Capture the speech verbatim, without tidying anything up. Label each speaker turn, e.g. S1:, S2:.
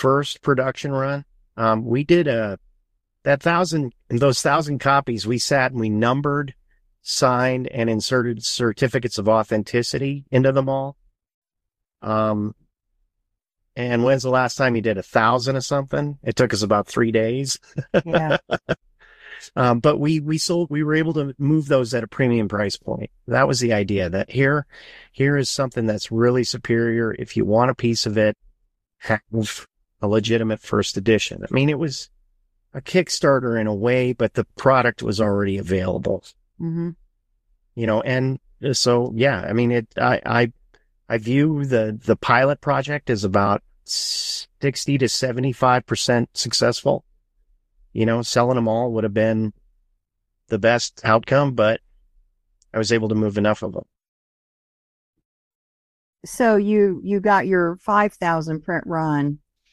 S1: first production run, um, we did a, that thousand, those thousand copies, we sat and we numbered, signed, and inserted certificates of authenticity into them all. Um, and when's the last time you did a thousand of something? It took us about three days.
S2: Yeah.
S1: Um, but we, we sold, we were able to move those at a premium price point. That was the idea, that here, here is something that's really superior. If you want a piece of it, have a legitimate first edition. I mean, it was a Kickstarter in a way, but the product was already available.
S2: Mm-hmm.
S1: You know, and so, yeah, I mean, it, I, I, I view the, the pilot project as about sixty to seventy-five percent successful. You know, selling them all would have been the best outcome, but I was able to move enough of them.
S2: So you, you got your five thousand print run